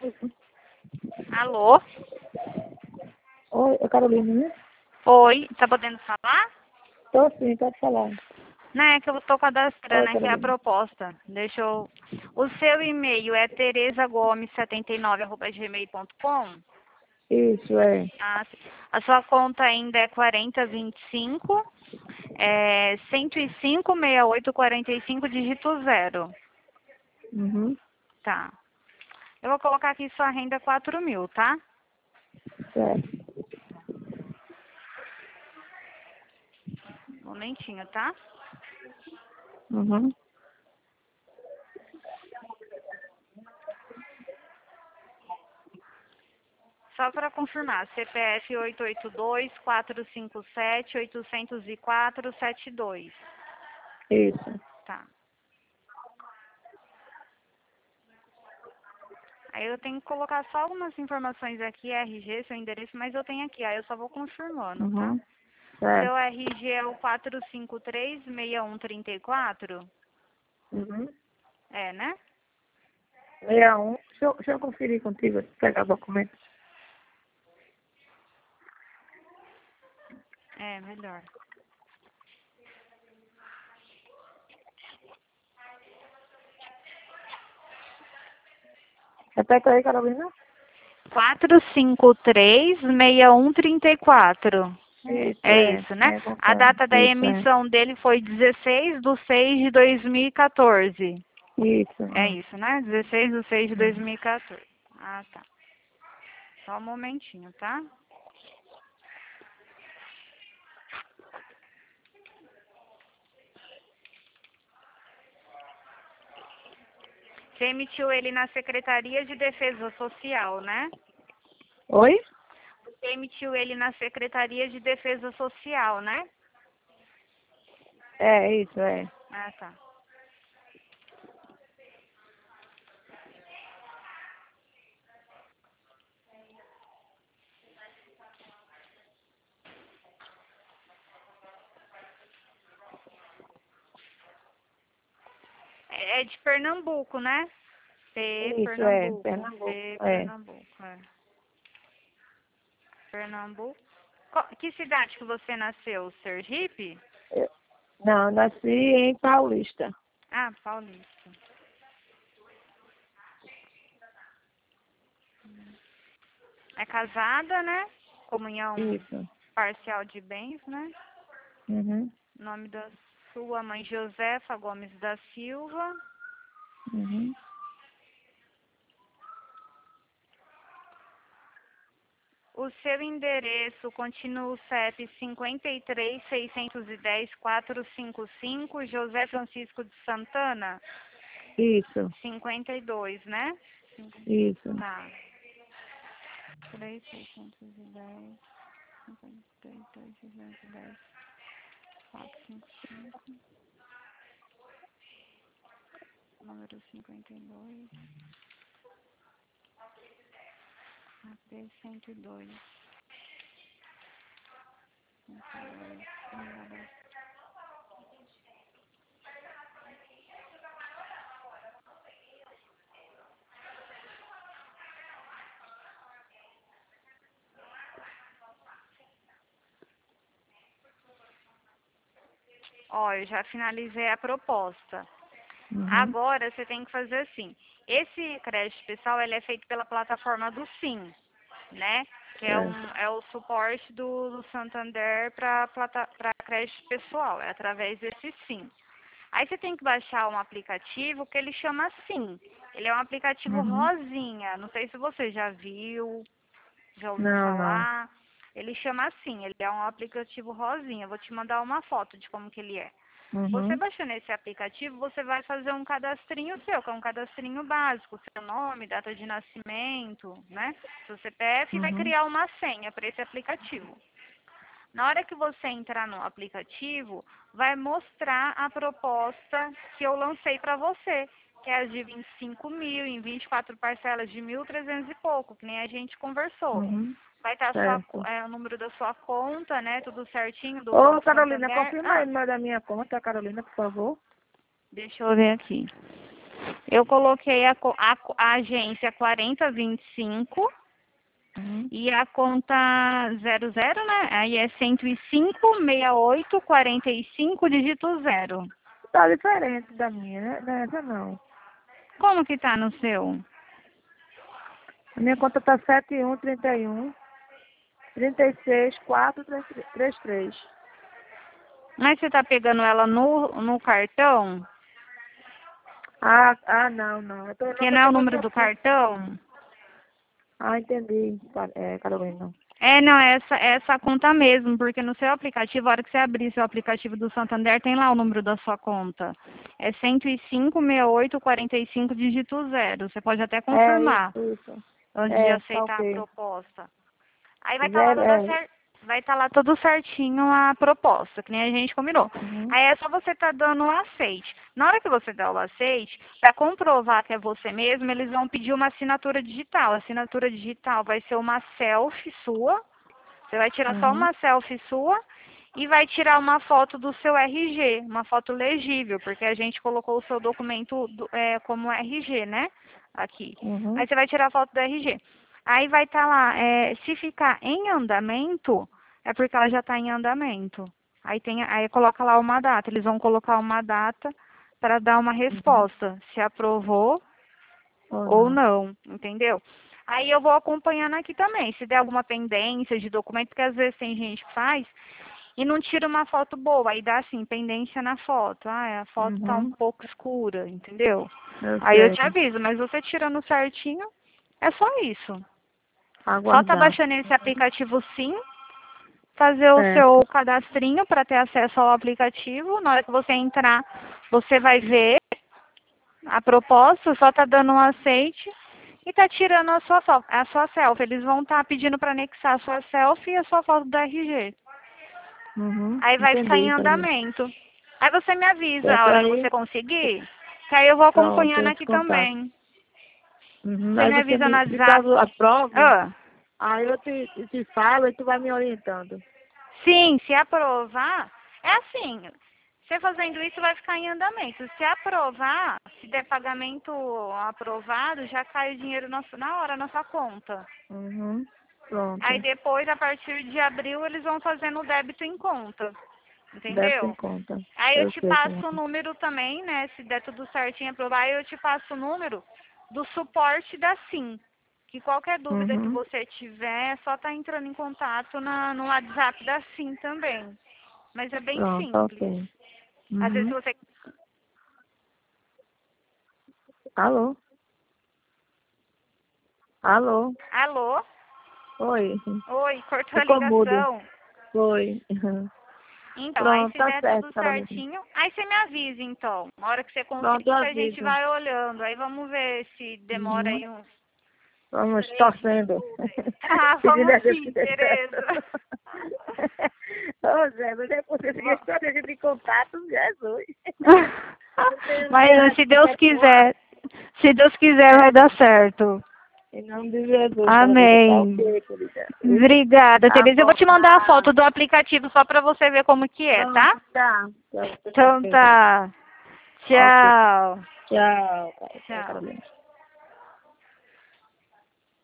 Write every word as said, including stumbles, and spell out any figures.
Alô? Oi, é Carolina, né? Oi, tá podendo falar? Tô sim, pode falar. Não, é que eu tô cadastrando Oi, aqui a Carolina. proposta. Deixa eu... O seu e-mail é tereza gomes setenta e nove arroba gmail ponto com? Isso, é. Ah, sim. A sua conta ainda é quarenta vinte e cinco, é cento e cinco, sessenta e oito, quarenta e cinco, dígito zero. Uhum. Tá. Eu vou colocar aqui sua renda é quatro mil, tá? Certo. Um momentinho, tá? Uhum. Só para confirmar, C P F oito oito dois, quatro cinco sete, oito zero quatro, sete dois. Isso. Tá. Aí eu tenho que colocar só algumas informações aqui, R G, seu endereço, mas eu tenho aqui, aí eu só vou confirmando, tá? Uhum. Certo. Seu R G é o quatro cinco três, seis um três quatro? Uhum. É, né? sessenta e um. Deixa eu, deixa eu conferir contigo, pegar o documento. É, melhor. Repete aí, Carolina. quatro cinco três, seis um três quatro. Isso, É é. isso, né? É, A concordo. data da Isso, é. emissão dele foi dezesseis de seis de dois mil e quatorze. Isso. É Hum. isso, né? dezesseis de seis de Uhum. dois mil e quatorze. Ah, tá. Só um momentinho, tá? Você emitiu ele na Secretaria de Defesa Social, né? Oi? Você emitiu ele na Secretaria de Defesa Social, né? É, isso, é. Ah, tá. É é de Pernambuco, né? P, Isso, é. Pernambuco. Pernambuco. P, É. Pernambuco, é. Pernambuco. Qual- que cidade que você nasceu? Sergipe? Eu- Não, eu nasci em Paulista. Ah, Paulista. É casada, né? Comunhão Isso. parcial de bens, né? Uhum. Nome da sua mãe, Josefa Gomes da Silva. Uhum. O seu endereço continua o C E P cinquenta e três, seiscentos e dez, quatrocentos e cinquenta e cinco, José Francisco de Santana, Isso. cinquenta e dois, né? Isso. Tá. três, seiscentos e dez, cinquenta e dois, seiscentos e dez, quatrocentos e cinquenta e cinco, número cinquenta e dois, A P cento e dois. Ó, eu já finalizei a proposta. Uhum. Agora você tem que fazer assim. Esse crédito pessoal ele é feito pela plataforma do Sim, né? Que é, Certo. um, é o suporte do, do Santander para crédito pessoal, é através desse Sim. Aí você tem que baixar um aplicativo que ele chama Sim. Ele é um aplicativo Uhum. rosinha. Não sei se você já viu, já ouviu Não, não. falar. Ele chama assim, ele é um aplicativo rosinha. Eu vou te mandar uma foto de como que ele é. Você Uhum. baixando esse aplicativo, você vai fazer um cadastrinho seu, que é um cadastrinho básico, seu nome, data de nascimento, né? Seu C P F e vai Uhum. criar uma senha para esse aplicativo. Na hora que você entrar no aplicativo, vai mostrar a proposta que eu lancei para você, que é a de vinte e cinco mil em vinte e quatro parcelas de mil e trezentos e pouco, que nem a gente conversou. Uhum. Vai estar sua, Certo. é, o número da sua conta, né? Tudo certinho do Ô, Banco Carolina, Santander. confirma aí Ah, o número da minha conta, Carolina, por favor. deixa eu ver aqui. Eu coloquei a, co- a, co- a agência quarenta vinte e cinco Uhum. e a conta zero zero, né? Aí é cento e cinco, sessenta e oito, quarenta e cinco, dígito zero. Tá diferente da minha, né? Dessa não. Como que tá no seu? A minha conta tá sete um, trinta e um, trinta e seis, quatro, trinta e três. Mas você tá pegando ela no, no cartão? Ah, ah, não, não. Eu tô, não, Que eu não é o tô com número seu do filho. cartão? Ah, entendi. Ca- É, Carolina. É, não, é essa, é essa conta mesmo, porque no seu aplicativo, a hora que você abrir seu aplicativo do Santander, tem lá o número da sua conta. É cento e cinco, sessenta e oito, quarenta e cinco, dígito zero. Você pode até É, confirmar isso, isso. antes de É, tá aceitar a ok. proposta. Aí vai estar lá Zero, toda é. cer... vai estar lá tudo certinho a proposta, que nem a gente combinou. Uhum. Aí é só você estar dando o aceite. Na hora que você der o aceite, para comprovar que é você mesmo, eles vão pedir uma assinatura digital. A assinatura digital vai ser uma selfie sua. Você vai tirar só Uhum. uma selfie sua e vai tirar uma foto do seu R G, uma foto legível, porque a gente colocou o seu documento do- é, como R G, né? Aqui. Uhum. Aí você vai tirar a foto do R G. Aí vai estar lá, é, se ficar em andamento, é porque ela já está em andamento. Aí, tem, aí coloca lá uma data. Eles vão colocar uma data para dar uma Uhum. resposta, se aprovou Ou ou não. não, entendeu? Aí eu vou acompanhando aqui também, se der alguma pendência de documento, porque às vezes tem gente que faz e não tira uma foto boa, aí dá assim, pendência na foto. Ah, a foto tá um Uhum. pouco escura, entendeu? Eu Aí eu sei. te aviso, mas você tirando certinho, é só isso. Só tá Aguardar. baixando esse aplicativo sim, fazer o seu Certo. cadastrinho para ter acesso ao aplicativo. Na hora que você entrar, você vai ver a proposta, só tá dando um aceite e tá tirando a sua, fo- a sua selfie. Eles vão estar pedindo para anexar a sua selfie e a sua foto do R G. Uhum. Aí vai ficar em Entendi, Carolina. andamento. Aí você me avisa a Certo hora que aí. você conseguir, que aí eu vou Pronto, acompanhando eu te aqui contato. também. Uhum. Você Aí me você avisa no me, se WhatsApp. caso aprove, Ah, aí eu te, te falo e tu vai me orientando. sim, se aprovar, é assim, você fazendo isso vai ficar em andamento. Se aprovar, se der pagamento aprovado, já cai o dinheiro na, su- na hora na sua conta. Uhum. Aí Pronto. depois, a partir de abril, eles vão fazendo o débito em conta. Deve ter em Entendeu? conta. Aí eu Eu te sei como passo o número também, né? Se der tudo certinho aprovar, eu te passo o número do suporte da SIM. Que qualquer é. dúvida que Uhum. você tiver, é só estar entrando em contato na, no WhatsApp da SIM também. Mas é bem Pronto, simples. ok. Às vezes Uhum. você. Alô? Alô? Alô? Oi. Oi, cortou a Ficou mudo. ligação. Foi. Uhum. Então, aí Pronto, se tá der certo, tudo Carolina. certinho, aí você me avisa então. Na hora que você Pronto, eu conseguir, que a gente aviso. vai olhando. Aí vamos ver se demora Uhum. aí uns Vamos três torcendo. dias. Tá, Pedindo a vamos Deus que sim, dê certo. Tereza. Ô Zé, mas é porque essa Va- história de contato, Jesus. Não tem Mas se Deus recuar. quiser, se Deus quiser vai dar certo. Em nome de Jesus, Carolina, tá Amém. ok, querida. Obrigada, Tá Tereza. Eu vou bom, te mandar a tá. foto do aplicativo só pra você ver como que é, tá? Pronto, tá. Tá, tá Então perfeito. tá. Ok. Tchau. Tchau, Tchau, Tchau. Carolina.